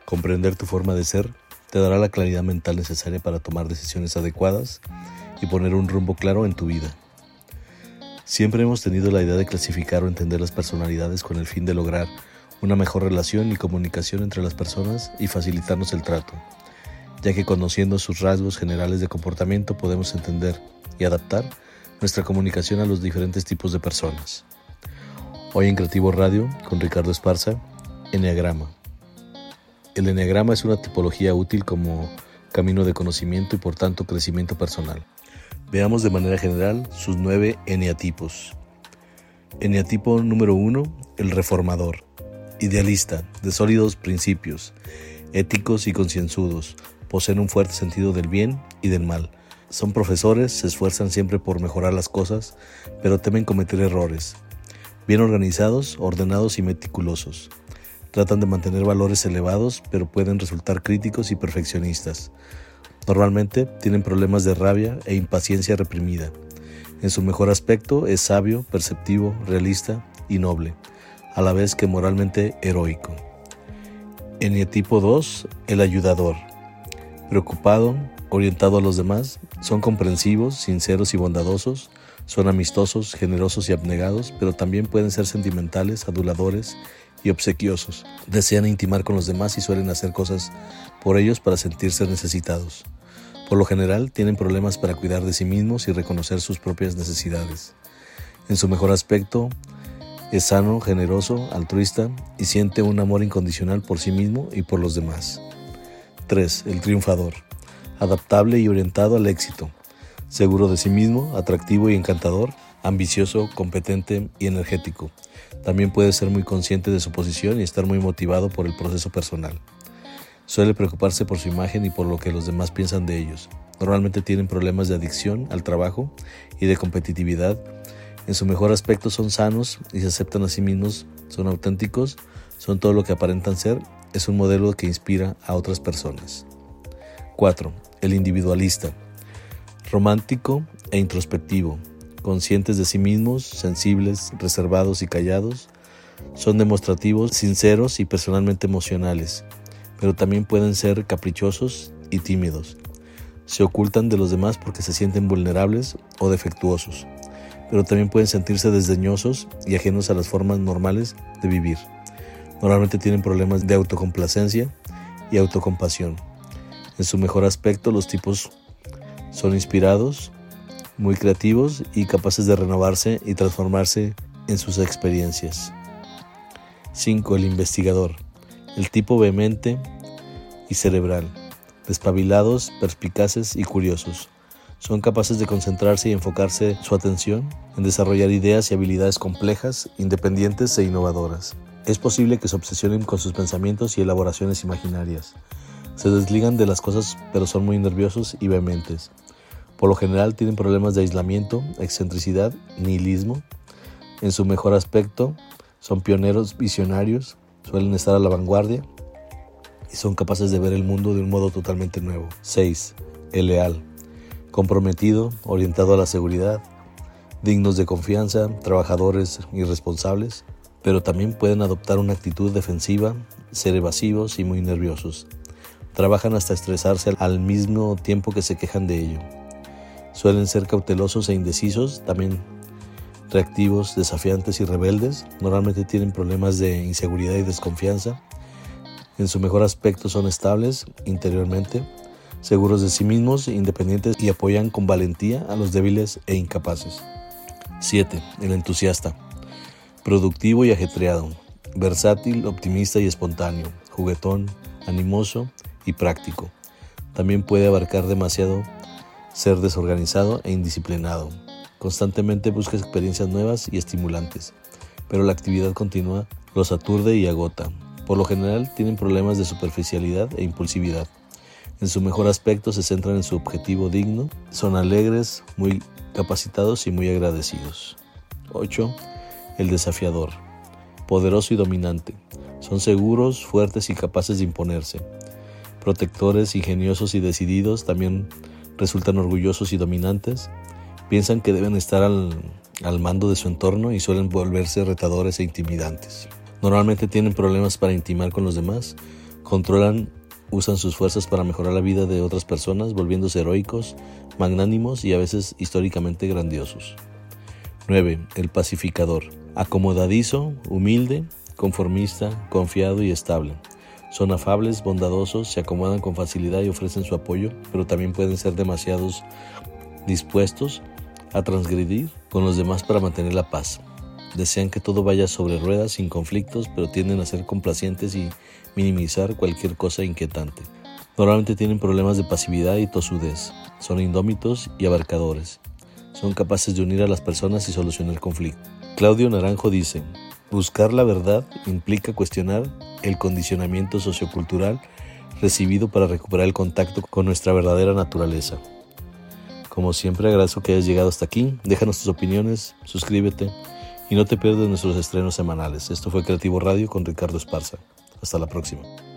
Comprender tu forma de ser te dará la claridad mental necesaria para tomar decisiones adecuadas y poner un rumbo claro en tu vida. Siempre hemos tenido la idea de clasificar o entender las personalidades con el fin de lograr una mejor relación y comunicación entre las personas y facilitarnos el trato, ya que conociendo sus rasgos generales de comportamiento podemos entender y adaptar nuestra comunicación a los diferentes tipos de personas. Hoy en Creativo Radio, con Ricardo Esparza, Eneagrama. El Eneagrama es una tipología útil como camino de conocimiento y por tanto crecimiento personal. Veamos de manera general sus 9 eneatipos. Eneatipo número 1, el reformador. Idealista, de sólidos principios, éticos y concienzudos, poseen un fuerte sentido del bien y del mal. Son profesores, se esfuerzan siempre por mejorar las cosas, pero temen cometer errores. Bien organizados, ordenados y meticulosos. Tratan de mantener valores elevados, pero pueden resultar críticos y perfeccionistas. Normalmente tienen problemas de rabia e impaciencia reprimida. En su mejor aspecto es sabio, perceptivo, realista y noble, a la vez que moralmente heroico. Eneatipo 2, el ayudador. Preocupado, orientado a los demás, son comprensivos, sinceros y bondadosos, son amistosos, generosos y abnegados, pero también pueden ser sentimentales, aduladores y obsequiosos. Desean intimar con los demás y suelen hacer cosas por ellos para sentirse necesitados. Por lo general, tienen problemas para cuidar de sí mismos y reconocer sus propias necesidades. En su mejor aspecto, es sano, generoso, altruista y siente un amor incondicional por sí mismo y por los demás. 3. El triunfador. Adaptable y orientado al éxito. Seguro de sí mismo, atractivo y encantador, ambicioso, competente y energético. También puede ser muy consciente de su posición y estar muy motivado por el proceso personal. Suele preocuparse por su imagen y por lo que los demás piensan de ellos. Normalmente tienen problemas de adicción al trabajo y de competitividad. En su mejor aspecto son sanos y se aceptan a sí mismos, son auténticos, son todo lo que aparentan ser, es un modelo que inspira a otras personas. 4. El individualista. Romántico e introspectivo. Conscientes de sí mismos, sensibles, reservados y callados, son demostrativos, sinceros y personalmente emocionales, pero también pueden ser caprichosos y tímidos. Se ocultan de los demás porque se sienten vulnerables o defectuosos, pero también pueden sentirse desdeñosos y ajenos a las formas normales de vivir. Normalmente tienen problemas de autocomplacencia y autocompasión. En su mejor aspecto, los tipos son inspirados, muy creativos y capaces de renovarse y transformarse en sus experiencias. 5. El investigador. El tipo vehemente y cerebral. Despabilados, perspicaces y curiosos. Son capaces de concentrarse y enfocarse su atención en desarrollar ideas y habilidades complejas, independientes e innovadoras. Es posible que se obsesionen con sus pensamientos y elaboraciones imaginarias. Se desligan de las cosas, pero son muy nerviosos y vehementes. Por lo general tienen problemas de aislamiento, excentricidad, nihilismo. En su mejor aspecto son pioneros, visionarios, suelen estar a la vanguardia y son capaces de ver el mundo de un modo totalmente nuevo. 6. El leal. Comprometido, orientado a la seguridad, dignos de confianza, trabajadores y responsables, pero también pueden adoptar una actitud defensiva, ser evasivos y muy nerviosos. Trabajan hasta estresarse al mismo tiempo que se quejan de ello. Suelen ser cautelosos e indecisos, también reactivos, desafiantes y rebeldes. Normalmente tienen problemas de inseguridad y desconfianza. En su mejor aspecto son estables interiormente, seguros de sí mismos, independientes y apoyan con valentía a los débiles e incapaces. 7. El entusiasta. Productivo y ajetreado, versátil, optimista y espontáneo, juguetón, animoso y práctico. También puede abarcar demasiado, ser desorganizado e indisciplinado. Constantemente busca experiencias nuevas y estimulantes, pero la actividad continua los aturde y agota. Por lo general tienen problemas de superficialidad e impulsividad. En su mejor aspecto se centran en su objetivo digno, son alegres, muy capacitados y muy agradecidos. 8. El desafiador. Poderoso y dominante. Son seguros, fuertes y capaces de imponerse. Protectores, ingeniosos y decididos, también resultan orgullosos y dominantes. Piensan que deben estar al mando de su entorno y suelen volverse retadores e intimidantes. Normalmente tienen problemas para intimar con los demás Usan sus fuerzas para mejorar la vida de otras personas, volviéndose heroicos, magnánimos y a veces históricamente grandiosos. 9. El pacificador. Acomodadizo, humilde, conformista, confiado y estable. Son afables, bondadosos, se acomodan con facilidad y ofrecen su apoyo, pero también pueden ser demasiados dispuestos a transgredir con los demás para mantener la paz. Desean que todo vaya sobre ruedas sin conflictos, pero tienden a ser complacientes y minimizar cualquier cosa inquietante. Normalmente tienen problemas de pasividad y tosudez. Son indómitos y abarcadores. Son capaces de unir a las personas y solucionar conflictos. Claudio Naranjo dice: buscar la verdad implica cuestionar el condicionamiento sociocultural recibido para recuperar el contacto con nuestra verdadera naturaleza. Como siempre, agradezco que hayas llegado hasta aquí. Déjanos tus opiniones, suscríbete y no te pierdas nuestros estrenos semanales. Esto fue Creativo Radio con Ricardo Esparza. Hasta la próxima.